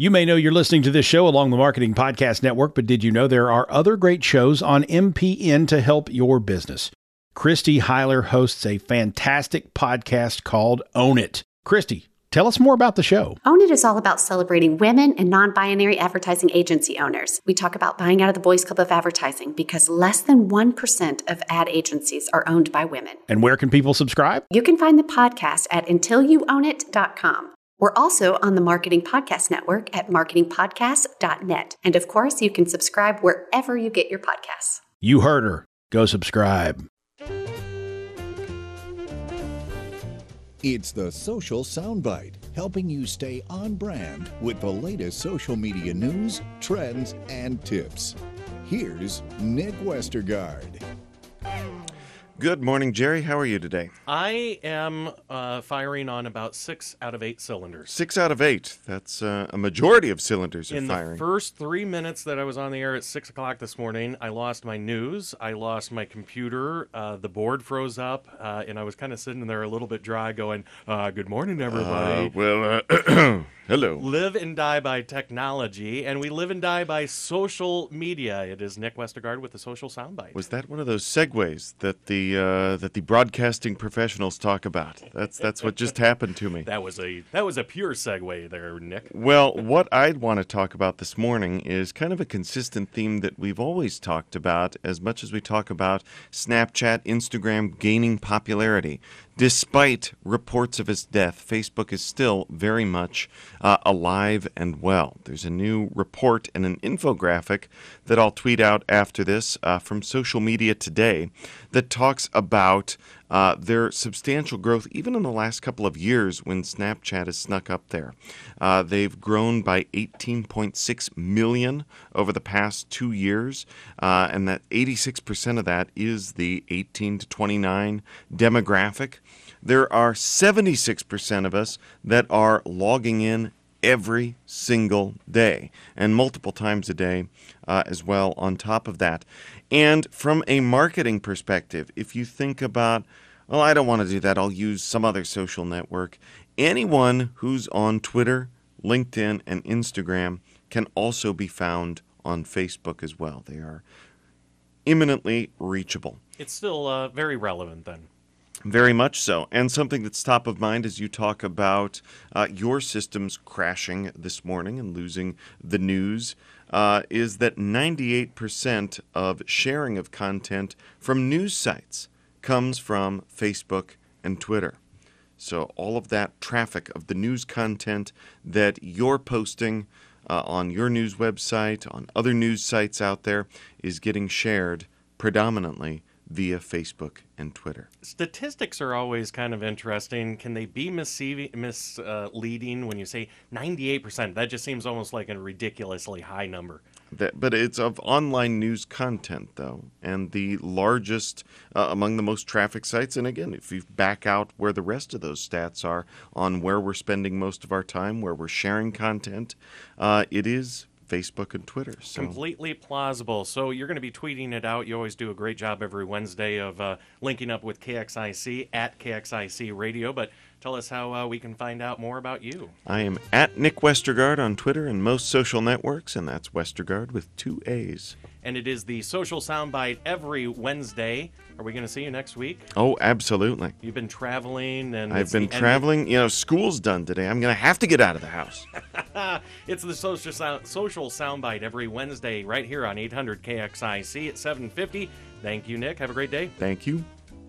You may know you're listening to this show along the Marketing Podcast Network, but did you know there are other great shows on MPN to help your business? Christy Heiler hosts a fantastic podcast called Own It. Christy, tell us more about the show. Own It is all about celebrating women and non-binary advertising agency owners. We talk about buying out of the Boys Club of Advertising because less than 1% of ad agencies are owned by women. And where can people subscribe? You can find the podcast at untilyouownit.com. We're also on the Marketing Podcast Network at marketingpodcast.net. And of course, you can subscribe wherever you get your podcasts. You heard her. Go subscribe. It's the Social Soundbite, helping you stay on brand with the latest social media news, trends, and tips. Here's Nick Westergaard. Good morning, Jerry. How are you today? I am firing on about 6 out of 8 cylinders. 6 out of 8. That's a majority of cylinders are firing. In the first 3 minutes that I was on the air at 6 o'clock this morning, I lost my news. I lost my computer. The board froze up, and I was kind of sitting there a little bit dry going, good morning, everybody. Hello. Live and die by technology, and we live and die by social media. It is Nick Westergaard with the Social Soundbite. Was that one of those segues that the broadcasting professionals talk about? That's what just happened to me. That was a pure segue there, Nick. Well, what I'd want to talk about this morning is kind of a consistent theme that we've always talked about, as much as we talk about Snapchat, Instagram gaining popularity. Despite reports of his death, Facebook is still very much alive and well. There's a new report and an infographic that I'll tweet out after this from Social Media Today that talks about their substantial growth, even in the last couple of years when Snapchat has snuck up there. They've grown by 18.6 million over the past 2 years, and that 86% of that is the 18 to 29 demographic. There are 76% of us that are logging in every single day, and multiple times a day as well on top of that. And from a marketing perspective, if you think about, well, I don't want to do that, I'll use some other social network. Anyone who's on Twitter, LinkedIn, and Instagram can also be found on Facebook as well. They are imminently reachable. It's still very relevant then. Very much so. And something that's top of mind as you talk about your systems crashing this morning and losing the news is that 98% of sharing of content from news sites comes from Facebook and Twitter. So all of that traffic of the news content that you're posting on your news website, on other news sites out there, is getting shared predominantly via Facebook and Twitter. Statistics are always kind of interesting. Can they be misleading when you say 98%? That just seems almost like a ridiculously high number. But it's of online news content, though, and the largest among the most traffic sites. And again, if you back out where the rest of those stats are on where we're spending most of our time, where we're sharing content, it is Facebook and Twitter. So. Completely plausible. So you're going to be tweeting it out. You always do a great job every Wednesday of linking up with KXIC at KXIC Radio. But tell us how we can find out more about you. I am at Nick Westergaard on Twitter and most social networks, and that's Westergaard with 2 A's. And it is the Social Soundbite every Wednesday. Are we going to see you next week? Oh, absolutely. You've been traveling. And I've been traveling. You know, school's done today. I'm going to have to get out of the house. It's the Social Soundbite every Wednesday right here on 800 KXIC at 7:50. Thank you, Nick. Have a great day. Thank you.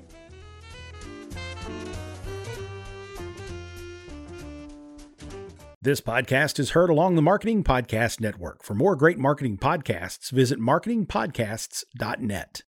This podcast is heard along the Marketing Podcast Network. For more great marketing podcasts, visit marketingpodcasts.net.